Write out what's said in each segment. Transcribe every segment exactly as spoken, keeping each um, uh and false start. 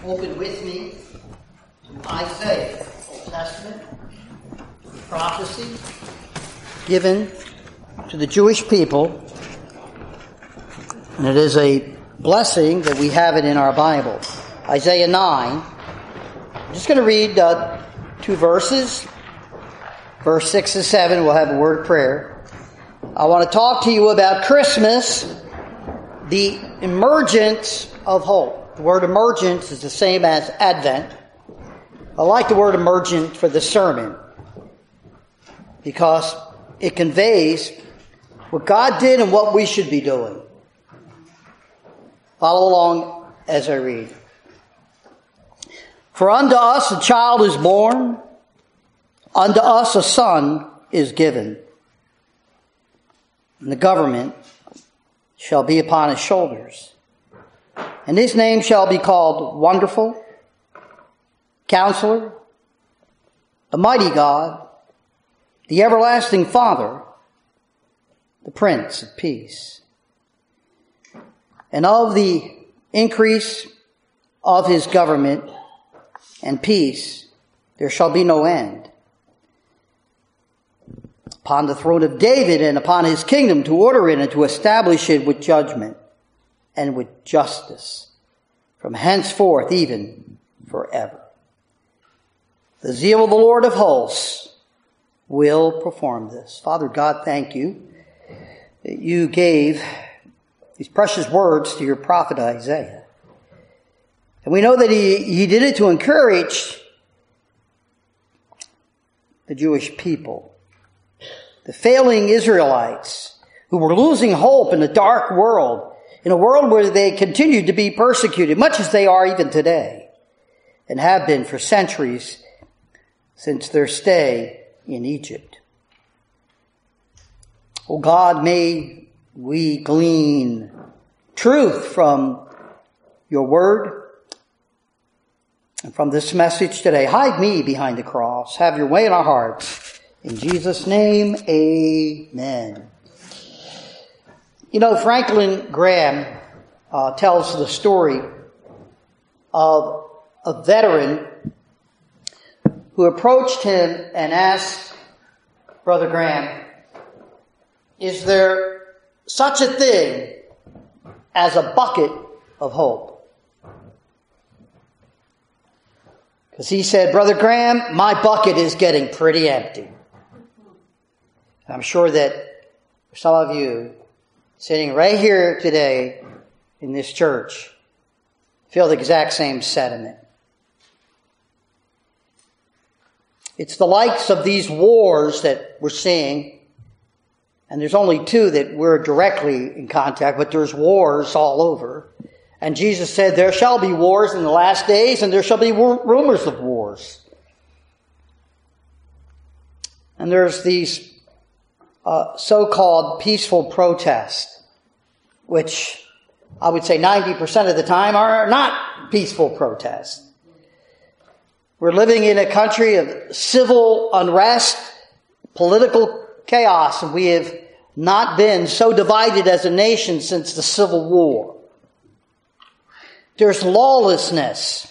open with me to Isaiah, Old Testament prophecy given to the Jewish people. And it is a blessing that we have it in our Bible. Isaiah nine. I'm just going to read uh, two verses. Verse six and seven, we'll have a word of prayer. I want to talk to you about Christmas, the emergence of hope. The word emergence is the same as Advent. I like the word emergent for the sermon because it conveys what God did and what we should be doing. Follow along as I read. For unto us a child is born, unto us a son is given, and the government shall be upon his shoulders. And his name shall be called Wonderful, Counselor, the Mighty God, the Everlasting Father, the Prince of Peace. And of the increase of his government and peace there shall be no end. Upon the throne of David and upon his kingdom, to order it and to establish it with judgment and with justice from henceforth even forever. The zeal of the Lord of hosts will perform this. Father God, thank you that you gave these precious words to your prophet Isaiah. And we know that he, he did it to encourage the Jewish people, the failing Israelites who were losing hope in a dark world, in a world where they continued to be persecuted, much as they are even today, and have been for centuries since their stay in Egypt. Oh God, may we glean truth from your word and from this message today. Hide me behind the cross. Have your way in our hearts. In Jesus' name, amen. You know, Franklin Graham uh, tells the story of a veteran who approached him and asked Brother Graham, is there such a thing as a bucket of hope? Because he said, Brother Graham, my bucket is getting pretty empty. I'm sure that some of you sitting right here today in this church feel the exact same sentiment. It's the likes of these wars that we're seeing, and there's only two that we're directly in contact, but there's wars all over. And Jesus said, there shall be wars in the last days, and there shall be rumors of wars. And there's these Uh, so-called peaceful protests, which I would say ninety percent of the time are not peaceful protests. We're living in a country of civil unrest, political chaos, and we have not been so divided as a nation since the Civil War. There's lawlessness.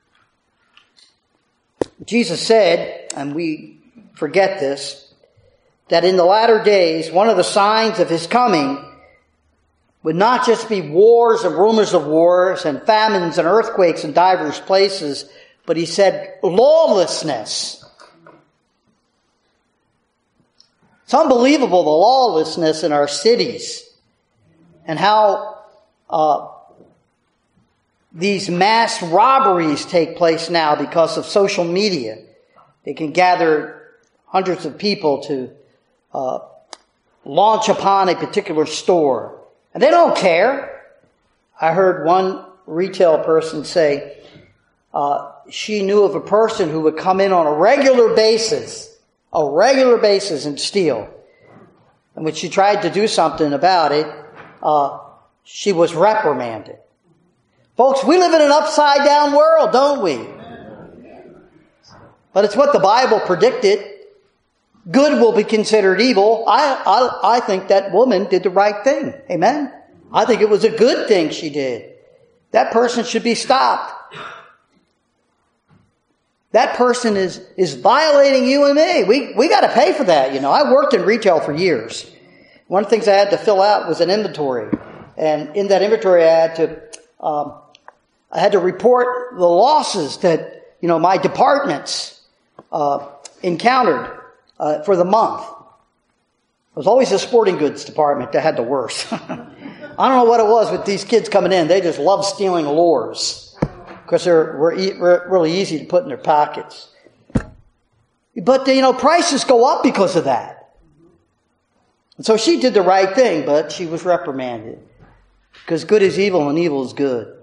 Jesus said, and we forget this, that in the latter days, one of the signs of his coming would not just be wars and rumors of wars and famines and earthquakes in diverse places, but he said lawlessness. It's unbelievable, the lawlessness in our cities and how uh, these mass robberies take place now because of social media. They can gather hundreds of people to Uh, launch upon a particular store. And they don't care. I heard one retail person say uh, she knew of a person who would come in on a regular basis, a regular basis and steal. And when she tried to do something about it, uh, she was reprimanded. Folks, we live in an upside down world, don't we? But it's what the Bible predicted. Good will be considered evil. I, I, I think that woman did the right thing. Amen? I think it was a good thing she did. That person should be stopped. that person is, is violating you and me. We, we got to pay for that. You know, I worked in retail for years. One of the things I had to fill out was an inventory. And in that inventory, I had to, um, I had to report the losses that, you know, my departments, uh, encountered, uh, for the month. It was always the sporting goods department that had the worst. I don't know what it was with these kids coming in. They just love stealing lures because they're were e- really easy to put in their pockets. But, you know, prices go up because of that. And so she did the right thing, but she was reprimanded. Because good is evil and evil is good.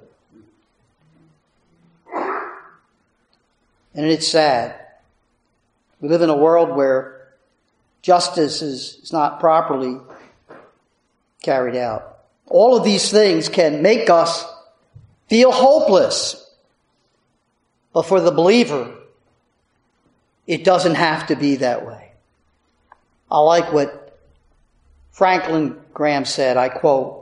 And it's sad. We live in a world where justice is, is not properly carried out. All of these things can make us feel hopeless. But for the believer, it doesn't have to be that way. I like what Franklin Graham said. I quote,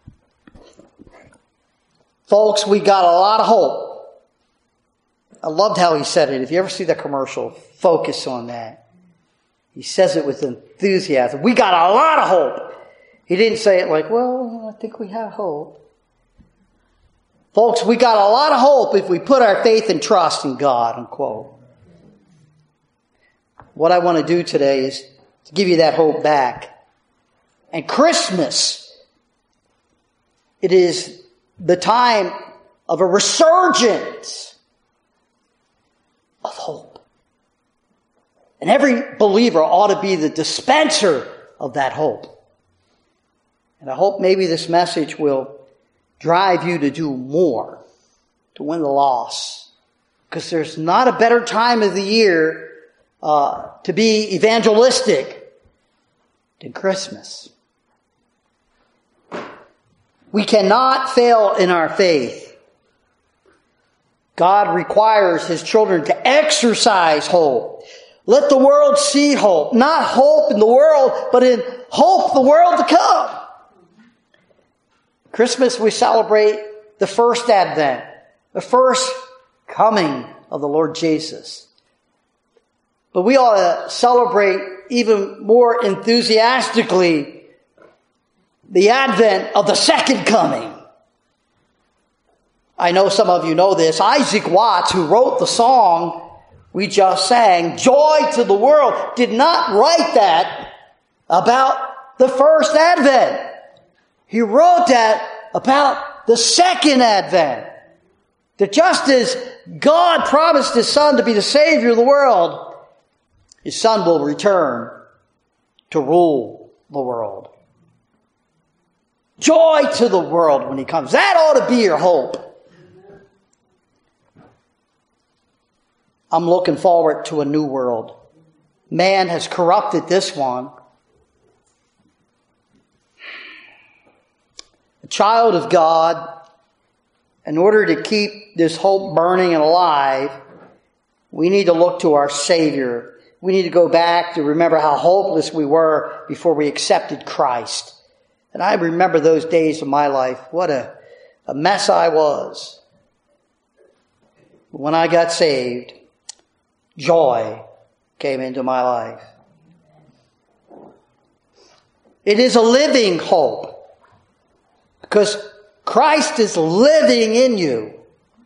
"Folks, we got a lot of hope." I loved how he said it. If you ever see the commercial, focus on that. He says it with enthusiasm. We got a lot of hope. He didn't say it like, well, I think we have hope. Folks, we got a lot of hope if we put our faith and trust in God, unquote. What I want to do today is to give you that hope back. And Christmas, it is the time of a resurgence of hope. And every believer ought to be the dispenser of that hope. And I hope maybe this message will drive you to do more, to win the loss. Because there's not a better time of the year uh, to be evangelistic than Christmas. We cannot fail in our faith. God requires His children to exercise hope. Let the world see hope. Not hope in the world, but in hope the world to come. Christmas, we celebrate the first Advent, the first coming of the Lord Jesus. But we ought to celebrate even more enthusiastically the advent of the second coming. I know some of you know this. Isaac Watts, who wrote the song we just sang, "Joy to the World," did not write that about the first advent. He wrote that about the second advent. That just as God promised His Son to be the Savior of the world, His Son will return to rule the world. Joy to the world when He comes. That ought to be your hope. I'm looking forward to a new world. Man has corrupted this one. A child of God, in order to keep this hope burning and alive, we need to look to our Savior. We need to go back to remember how hopeless we were before we accepted Christ. And I remember those days of my life. What a, a mess I was. When I got saved, joy came into my life. It is a living hope. Because Christ is living in you.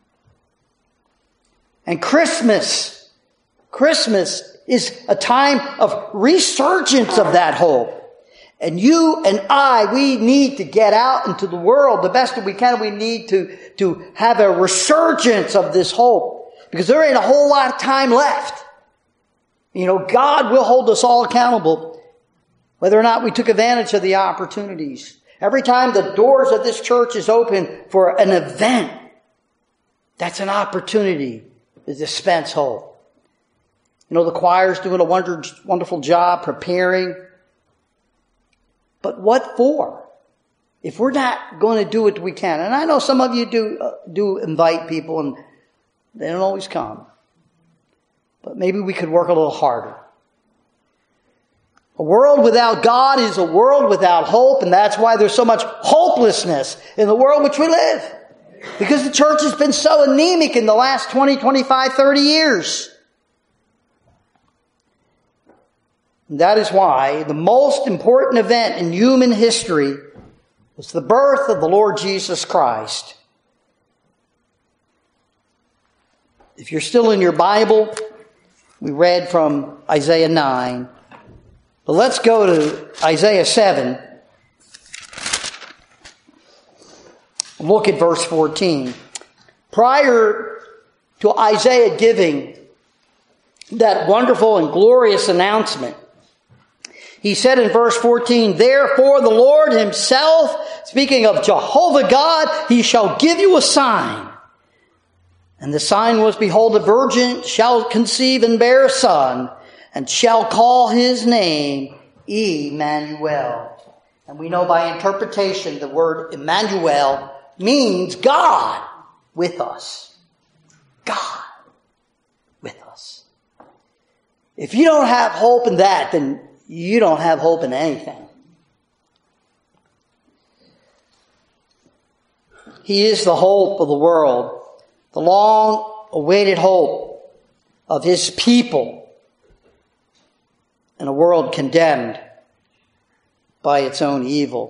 And Christmas, Christmas is a time of resurgence of that hope. And you and I, we need to get out into the world the best that we can. We need to, to have a resurgence of this hope. Because there ain't a whole lot of time left. You know, God will hold us all accountable, whether or not we took advantage of the opportunities. Every time the doors of this church is open for an event, that's an opportunity to dispense hope. You know, the choir's doing a wonder, wonderful job preparing. But what for? If we're not going to do what we can. And I know some of you do, uh, do invite people and they don't always come. But maybe we could work a little harder. A world without God is a world without hope, and that's why there's so much hopelessness in the world in which we live. Because the church has been so anemic in the last twenty, twenty-five, thirty years. And that is why the most important event in human history was the birth of the Lord Jesus Christ. If you're still in your Bible, we read from Isaiah nine. But let's go to Isaiah seven. Look at verse fourteen. Prior to Isaiah giving that wonderful and glorious announcement, he said in verse fourteen, "Therefore the Lord himself," speaking of Jehovah God, "he shall give you a sign. And the sign was, behold, a virgin shall conceive and bear a son, and shall call his name Emmanuel." And we know by interpretation the word Emmanuel means God with us. God with us. If you don't have hope in that, then you don't have hope in anything. He is the hope of the world, the long-awaited hope of his people in a world condemned by its own evil.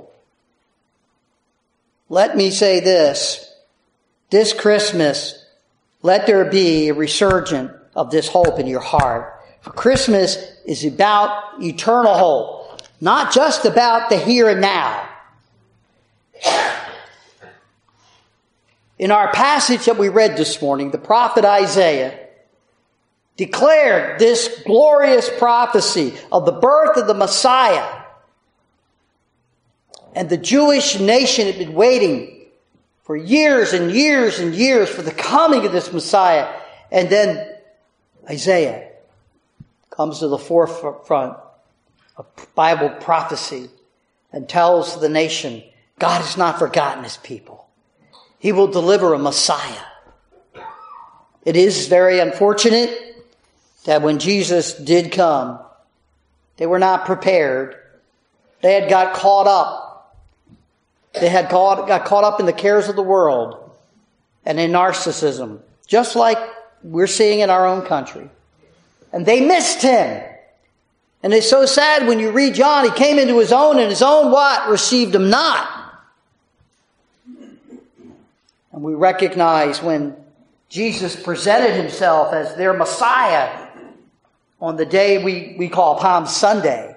Let me say this. This Christmas, let there be a resurgence of this hope in your heart. For Christmas is about eternal hope, not just about the here and now. In our passage that we read this morning, the prophet Isaiah declared this glorious prophecy of the birth of the Messiah. And the Jewish nation had been waiting for years and years and years for the coming of this Messiah. And then Isaiah comes to the forefront of Bible prophecy and tells the nation, God has not forgotten his people. He will deliver a Messiah. It is very unfortunate that when Jesus did come, they were not prepared. They had got caught up. They had caught, got caught up in the cares of the world and in narcissism, just like we're seeing in our own country. And they missed him. And it's so sad when you read John, he came into his own, and his own what? Received him not. And we recognize when Jesus presented himself as their Messiah on the day we, we call Palm Sunday,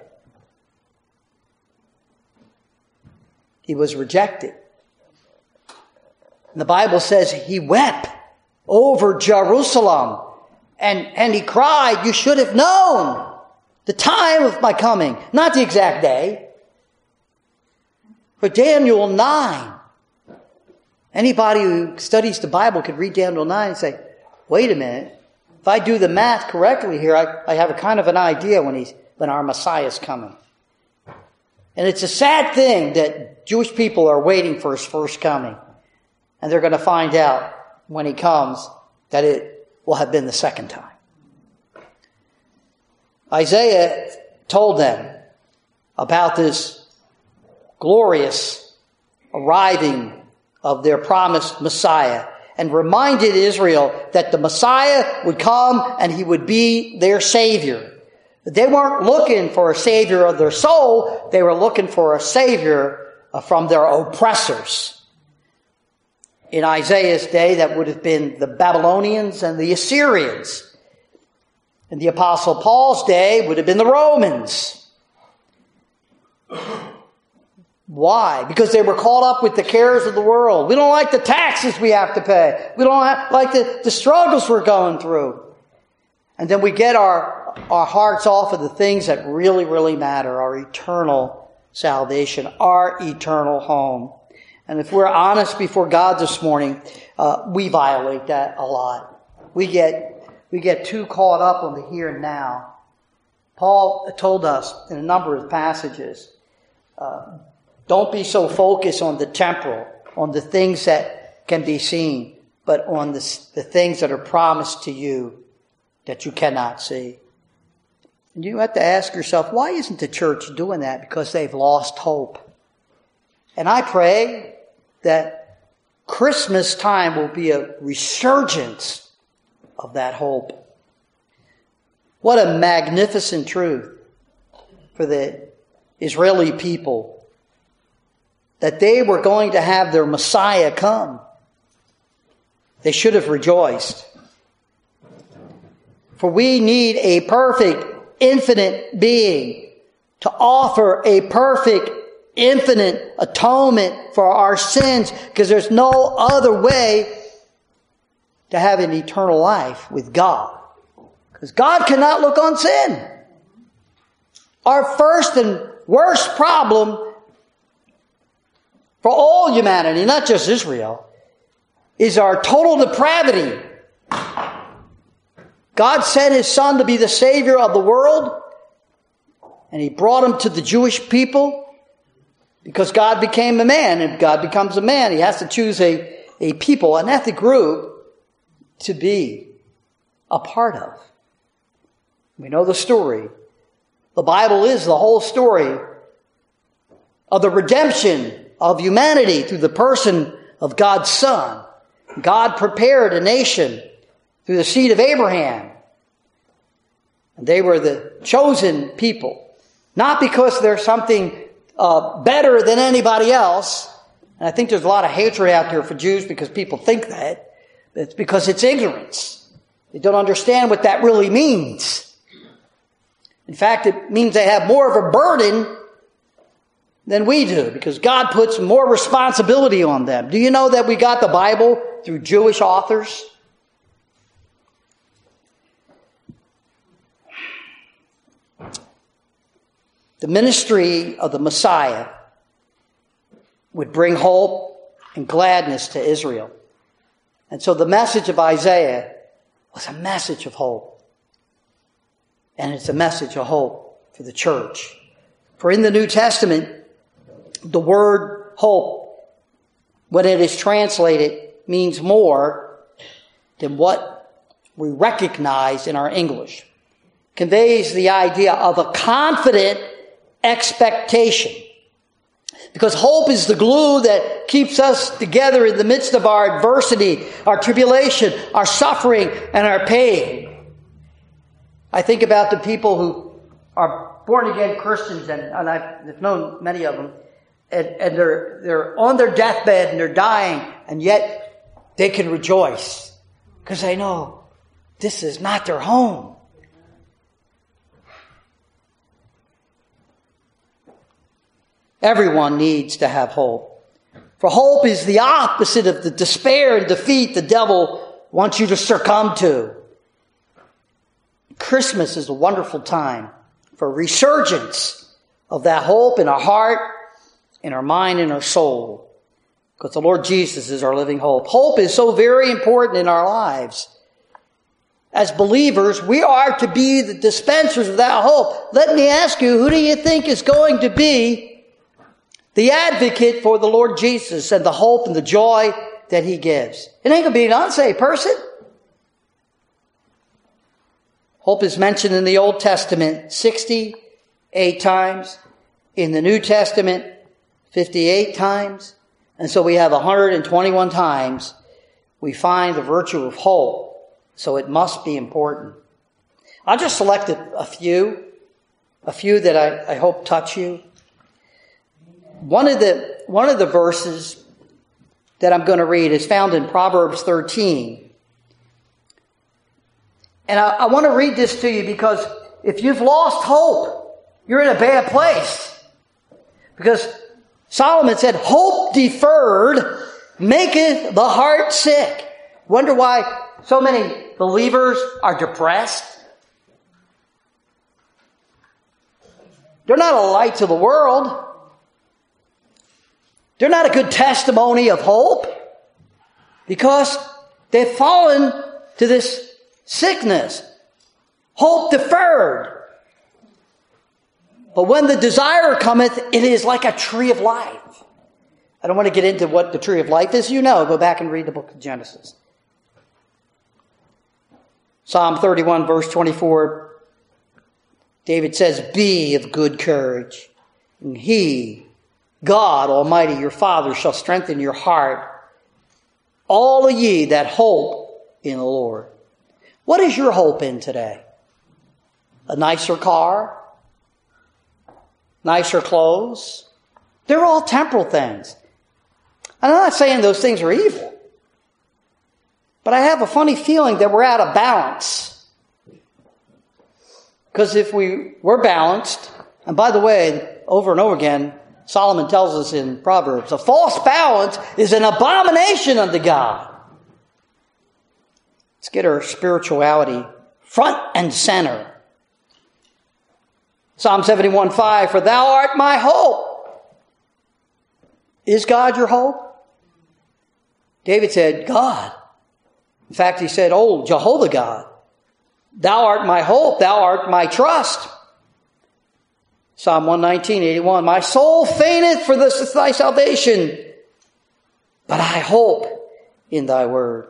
he was rejected. And the Bible says he wept over Jerusalem. And, and he cried, you should have known the time of my coming. Not the exact day. But Daniel nine. Anybody who studies the Bible could read Daniel nine and say, wait a minute. If I do the math correctly here, I, I have a kind of an idea when he's when our Messiah is coming. And it's a sad thing that Jewish people are waiting for his first coming. And they're going to find out when he comes that it will have been the second time. Isaiah told them about this glorious arriving of their promised Messiah and reminded Israel that the Messiah would come and he would be their Savior. They weren't looking for a Savior of their soul. They were looking for a Savior from their oppressors. In Isaiah's day, that would have been the Babylonians and the Assyrians. In the Apostle Paul's day, would have been the Romans. Why? Because they were caught up with the cares of the world. We don't like the taxes we have to pay. We don't have, like the, the struggles we're going through. And then we get our our hearts off of the things that really, really matter, our eternal salvation, our eternal home. And if we're honest before God this morning, uh, we violate that a lot. We get we get too caught up on the here and now. Paul told us in a number of passages, uh, don't be so focused on the temporal, on the things that can be seen, but on the, the things that are promised to you that you cannot see. And you have to ask yourself, why isn't the church doing that? Because they've lost hope. And I pray that Christmas time will be a resurgence of that hope. What a magnificent truth for the Israeli people, that they were going to have their Messiah come. They should have rejoiced. For we need a perfect, infinite being to offer a perfect, infinite atonement for our sins, because there's no other way to have an eternal life with God. Because God cannot look on sin. Our first and worst problem for all humanity, not just Israel, is our total depravity. God sent His Son to be the Savior of the world, and He brought Him to the Jewish people because God became a man, and God becomes a man. He has to choose a, a people, an ethnic group, to be a part of. We know the story. The Bible is the whole story of the redemption of humanity through the person of God's Son. God prepared a nation through the seed of Abraham. And they were the chosen people. Not because they're something uh, better than anybody else. And I think there's a lot of hatred out there for Jews because people think that. It's because it's ignorance. They don't understand what that really means. In fact, it means they have more of a burden than we do, because God puts more responsibility on them. Do you know that we got the Bible through Jewish authors? The ministry of the Messiah would bring hope and gladness to Israel. And so the message of Isaiah was a message of hope. And it's a message of hope for the church. For in the New Testament, the word hope, when it is translated, means more than what we recognize in our English. It conveys the idea of a confident expectation. Because hope is the glue that keeps us together in the midst of our adversity, our tribulation, our suffering, and our pain. I think about the people who are born-again Christians, and, and I've known many of them, and, and they're, they're on their deathbed and they're dying, and yet they can rejoice because they know this is not their home. Everyone needs to have hope. For hope is the opposite of the despair and defeat the devil wants you to succumb to. Christmas is a wonderful time for resurgence of that hope in our heart, in our mind, in our soul. Because the Lord Jesus is our living hope. Hope is so very important in our lives. As believers, we are to be the dispensers of that hope. Let me ask you, who do you think is going to be the advocate for the Lord Jesus and the hope and the joy that He gives? It ain't going to be an unsaved person. Hope is mentioned in the Old Testament sixty-eight times. In the New Testament, fifty-eight times. And so we have one hundred twenty-one times we find the virtue of hope. So it must be important. I just selected a few. A few that I, I hope touch you. One of the, one of the verses that I'm going to read is found in Proverbs thirteen. And I, I want to read this to you because if you've lost hope, you're in a bad place. Because Solomon said, hope deferred maketh the heart sick. Wonder why so many believers are depressed? They're not a light to the world. They're not a good testimony of hope because they've fallen to this sickness. Hope deferred. But when the desire cometh, it is like a tree of life. I don't want to get into what the tree of life is. You know, go back and read the book of Genesis. Psalm thirty-one, verse twenty-four, David says, be of good courage, and He, God Almighty, your Father, shall strengthen your heart. all of ye that hope in the Lord. What is your hope in today? A nicer car? Nicer clothes? They're all temporal things. And I'm not saying those things are evil. But I have a funny feeling that we're out of balance. Because if we were balanced, and by the way, over and over again, Solomon tells us in Proverbs, a false balance is an abomination unto God. Let's get our spirituality front and center. Psalm seventy-one five, for thou art my hope. Is God your hope? David said, God. In fact, he said, oh, Jehovah God, thou art my hope, thou art my trust. Psalm one nineteen, eighty-one, my soul fainteth for this is thy salvation, but I hope in thy word.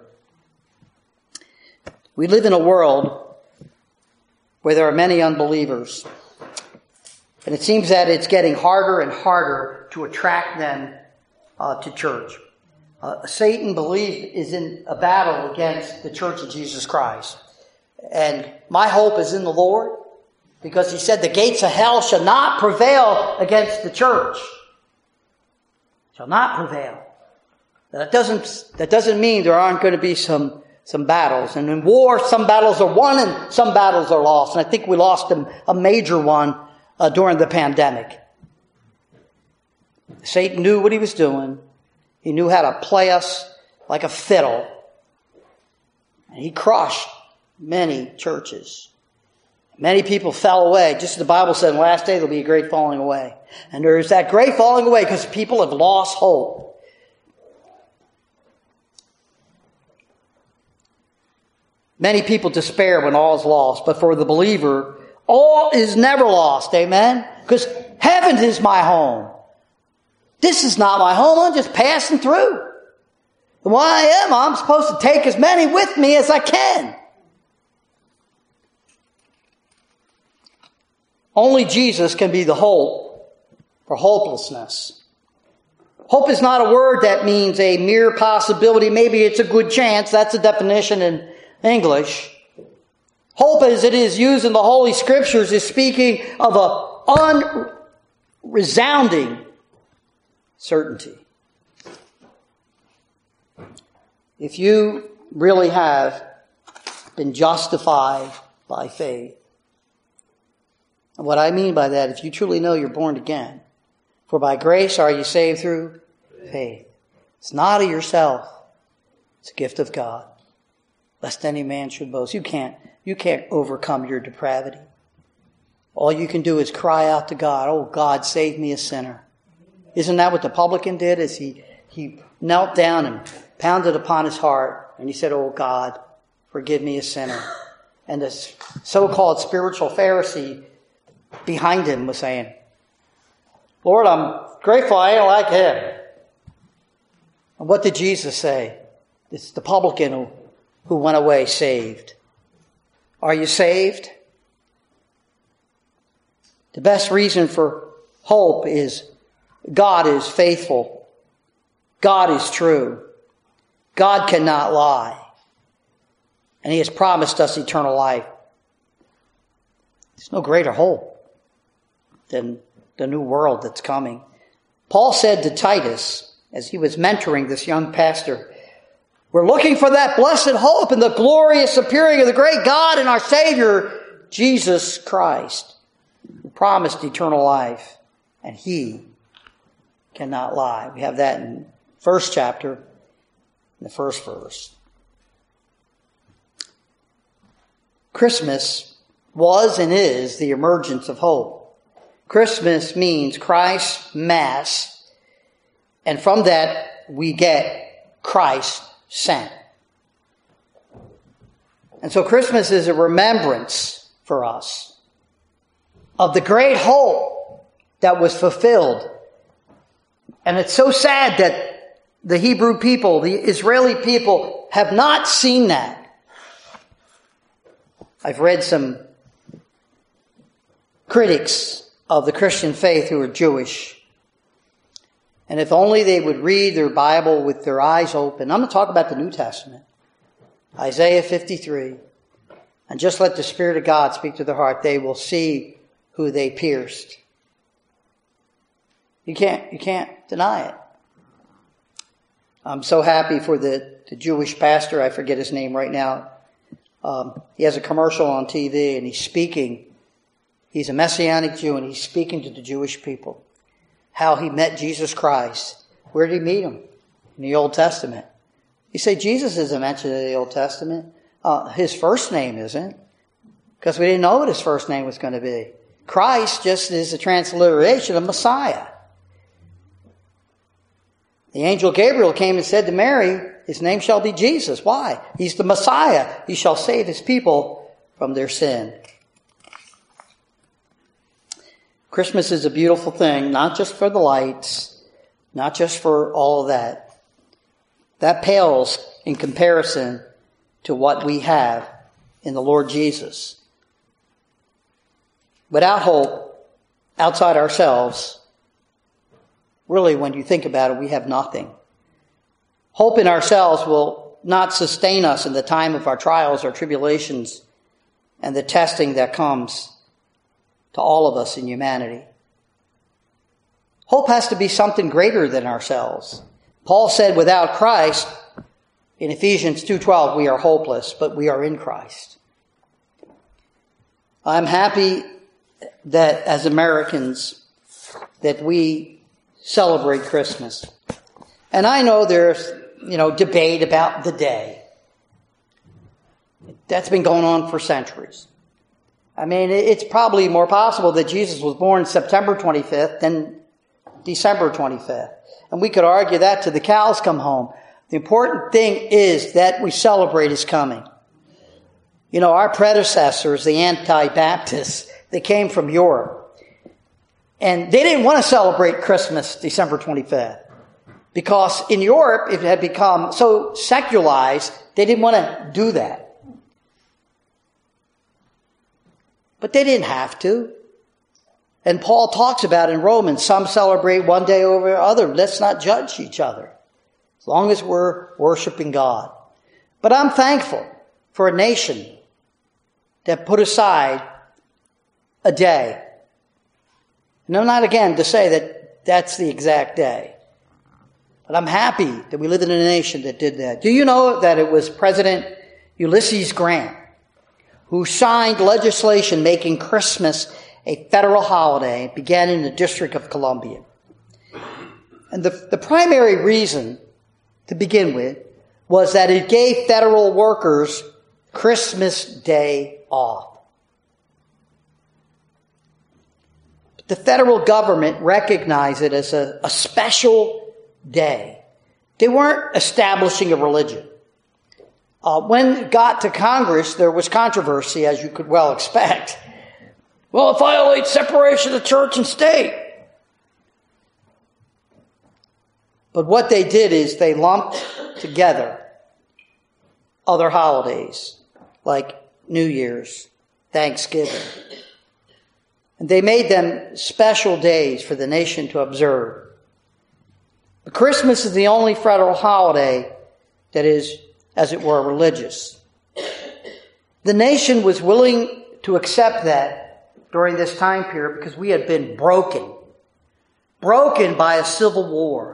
We live in a world where there are many unbelievers. And it seems that it's getting harder and harder to attract them uh, to church. Uh, Satan, believe, is in a battle against the church of Jesus Christ. And my hope is in the Lord, because he said the gates of hell shall not prevail against the church. Shall not prevail. That doesn't, that doesn't mean there aren't going to be some, some battles. And in war, some battles are won and some battles are lost. And I think we lost a, a major one uh, during the pandemic. Satan knew what he was doing. He knew how to play us like a fiddle. And he crushed many churches. Many people fell away. Just as the Bible said, in the last day there'll be a great falling away. And there is that great falling away because people have lost hope. Many people despair when all is lost. But for the believer, all is never lost. Amen? Because heaven is my home. This is not my home. I'm just passing through. And while I am, I'm supposed to take as many with me as I can. Only Jesus can be the hope for hopelessness. Hope is not a word that means a mere possibility. Maybe it's a good chance. That's the definition in English. Hope, as it is used in the Holy Scriptures, is speaking of a unresounding certainty. If you really have been justified by faith, and what I mean by that, if you truly know you're born again, for by grace are you saved through faith. It's not of yourself. It's a gift of God. Lest any man should boast. You can't, you can't overcome your depravity. All you can do is cry out to God, oh God, save me a sinner. Isn't that what the publican did as he, he knelt down and pounded upon his heart and he said, oh God, forgive me a sinner. And this so-called spiritual Pharisee behind him was saying, Lord, I'm grateful I ain't like him. And what did Jesus say? It's the publican who, who went away saved. Are you saved? The best reason for hope is God is faithful. God is true. God cannot lie. And he has promised us eternal life. There's no greater hope than the new world that's coming. Paul said to Titus, as he was mentoring this young pastor, we're looking for that blessed hope and the glorious appearing of the great God and our Savior, Jesus Christ, who promised eternal life, and he cannot lie. We have that in first chapter, in the first verse. Christmas was and is the emergence of hope. Christmas means Christ's Mass, and from that we get Christ sent. And so Christmas is a remembrance for us of the great hope that was fulfilled. And it's so sad that the Hebrew people, the Israeli people, have not seen that. I've read some critics of the Christian faith who are Jewish. And if only they would read their Bible with their eyes open. I'm going to talk about the New Testament. Isaiah fifty-three. And just let the Spirit of God speak to their heart. They will see who they pierced. You can't, you can't deny it. I'm so happy for the, the Jewish pastor. I forget his name right now. Um, he has a commercial on T V and he's speaking. He's a Messianic Jew and he's speaking to the Jewish people. How he met Jesus Christ. Where did he meet him? In the Old Testament. You say Jesus isn't mentioned in the Old Testament. Uh, his first name isn't. Because we didn't know what his first name was going to be. Christ just is a transliteration of Messiah. The angel Gabriel came and said to Mary, his name shall be Jesus. Why? He's the Messiah. He shall save his people from their sin. Christmas is a beautiful thing, not just for the lights, not just for all of that. That pales in comparison to what we have in the Lord Jesus. Without hope, outside ourselves, really, when you think about it, we have nothing. Hope in ourselves will not sustain us in the time of our trials or tribulations and the testing that comes to all of us in humanity. Hope has to be something greater than ourselves. Paul said, without Christ, in Ephesians two twelve, we are hopeless, but we are in Christ. I'm happy that as Americans, that we celebrate Christmas. And I know there's, you know, debate about the day. That's been going on for centuries. I mean, it's probably more possible that Jesus was born September twenty-fifth than December twenty-fifth. And we could argue that till the cows come home. The important thing is that we celebrate his coming. You know, our predecessors, the Anti-Baptists, they came from Europe. And they didn't want to celebrate Christmas December twenty-fifth. Because in Europe, it had become so secularized, they didn't want to do that. But they didn't have to. And Paul talks about in Romans, some celebrate one day over the other. Let's not judge each other. As long as we're worshiping God. But I'm thankful for a nation that put aside a day. And I'm not again to say that that's the exact day. But I'm happy that we live in a nation that did that. Do you know that it was President Ulysses Grant who signed legislation making Christmas a federal holiday? It began in the District of Columbia. And the, the primary reason to begin with was that it gave federal workers Christmas Day off. But the federal government recognized it as a, a special day. They weren't establishing a religion. Uh, when it got to Congress, there was controversy, as you could well expect. Well, it violates separation of church and state. But what they did is they lumped together other holidays, like New Year's, Thanksgiving. And they made them special days for the nation to observe. But Christmas is the only federal holiday that is, as it were, religious. The nation was willing to accept that during this time period because we had been broken. Broken by a civil war.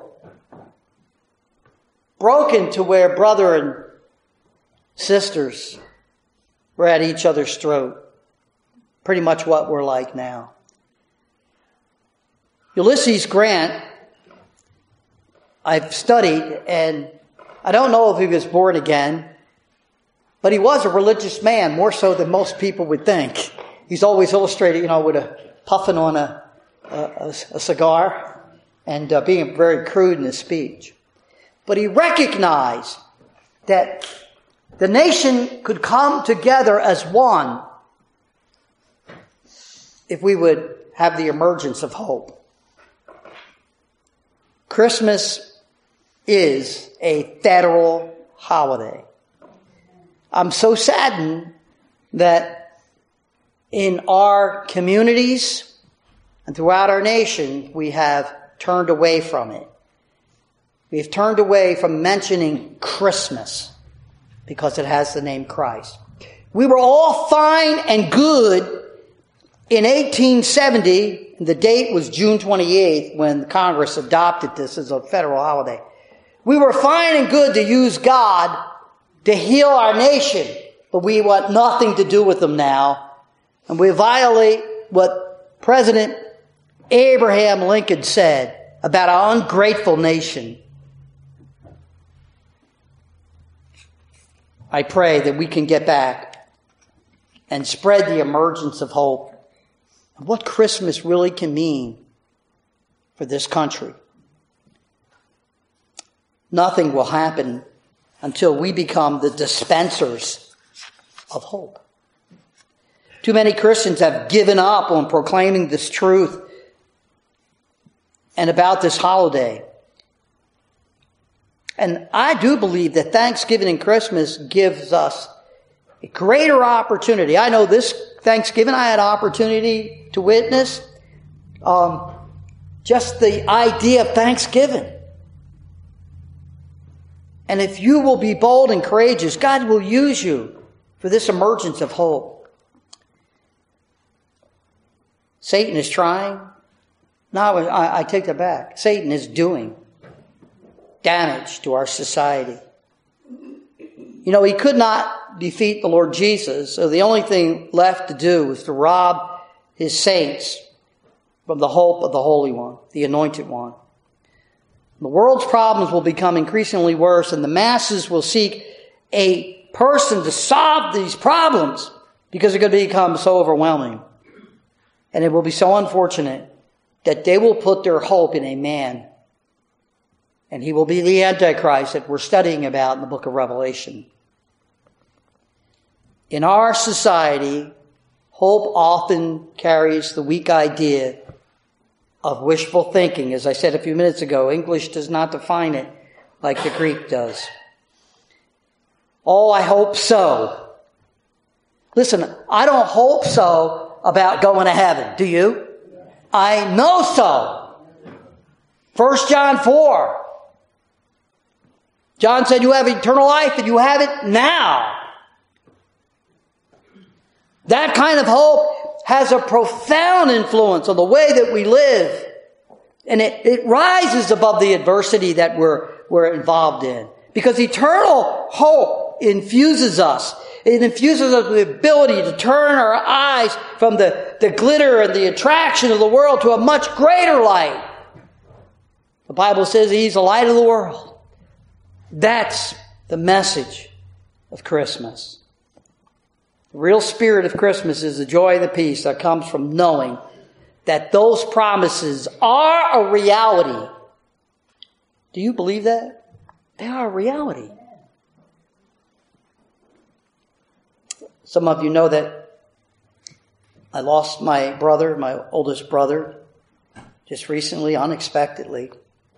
Broken to where brother and sisters were at each other's throat. Pretty much what we're like now. Ulysses Grant, I've studied, and I don't know if he was born again, but he was a religious man, more so than most people would think. He's always illustrated, you know, with a puffing on a, a, a cigar and uh, being very crude in his speech. But he recognized that the nation could come together as one if we would have the emergence of hope. Christmas is a federal holiday. I'm so saddened that in our communities and throughout our nation, we have turned away from it. We have turned away from mentioning Christmas because it has the name Christ. We were all fine and good in eighteen seventy. The date was June twenty-eighth when Congress adopted this as a federal holiday. We were fine and good to use God to heal our nation, but we want nothing to do with them now. And we violate what President Abraham Lincoln said about our ungrateful nation. I pray that we can get back and spread the emergence of hope of what Christmas really can mean for this country. Nothing will happen until we become the dispensers of hope. Too many Christians have given up on proclaiming this truth and about this holiday. And I do believe that Thanksgiving and Christmas gives us a greater opportunity. I know this Thanksgiving I had opportunity to witness um, just the idea of Thanksgiving. And if you will be bold and courageous, God will use you for this emergence of hope. Satan is trying. No, I, I take that back. Satan is doing damage to our society. You know, he could not defeat the Lord Jesus, so the only thing left to do was to rob his saints from the hope of the Holy One, the Anointed One. The world's problems will become increasingly worse, and the masses will seek a person to solve these problems because they're going to become so overwhelming. And it will be so unfortunate that they will put their hope in a man. And he will be the Antichrist that we're studying about in the book of Revelation. In our society, hope often carries the weak idea of wishful thinking. As I said a few minutes ago, English does not define it like the Greek does. Oh, I hope so. Listen, I don't hope so about going to heaven. Do you? I know so. First John four. John said you have eternal life and you have it now. That kind of hope has a profound influence on the way that we live. And it, it rises above the adversity that we're, we're involved in. Because eternal hope infuses us. It infuses us with the ability to turn our eyes from the, the glitter and the attraction of the world to a much greater light. The Bible says He's the light of the world. That's the message of Christmas. The real spirit of Christmas is the joy and the peace that comes from knowing that those promises are a reality. Do you believe that? They are a reality. Some of you know that I lost my brother, my oldest brother, just recently, unexpectedly.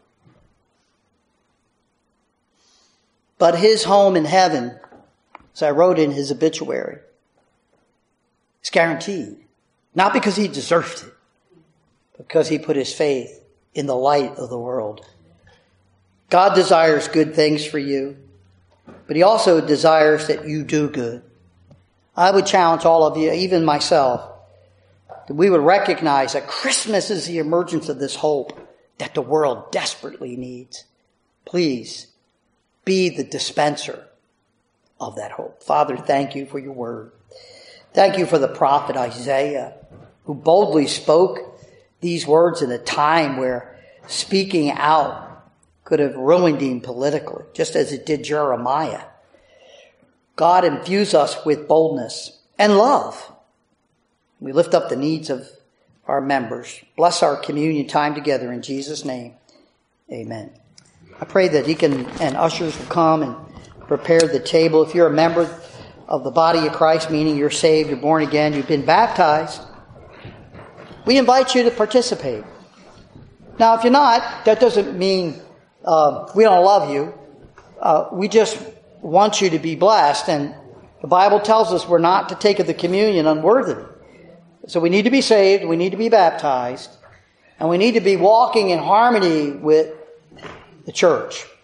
But his home in heaven, as I wrote in his obituary, is guaranteed. Not because he deserved it, but because he put his faith in the light of the world. God desires good things for you, but He also desires that you do good. I would challenge all of you, even myself, that we would recognize that Christmas is the emergence of this hope that the world desperately needs. Please be the dispenser of that hope. Father, thank you for your word. Thank you for the prophet Isaiah, who boldly spoke these words in a time where speaking out could have ruined him politically, just as it did Jeremiah. God, infuse us with boldness and love. We lift up the needs of our members. Bless our communion time together in Jesus' name. Amen. I pray that deacon and ushers will come and prepare the table. If you're a member of the body of Christ, meaning you're saved, you're born again, you've been baptized, we invite you to participate. Now, if you're not, that doesn't mean uh, we don't love you. Uh, we just want you to be blessed. And the Bible tells us we're not to take of the communion unworthily. So we need to be saved, we need to be baptized, and we need to be walking in harmony with the church.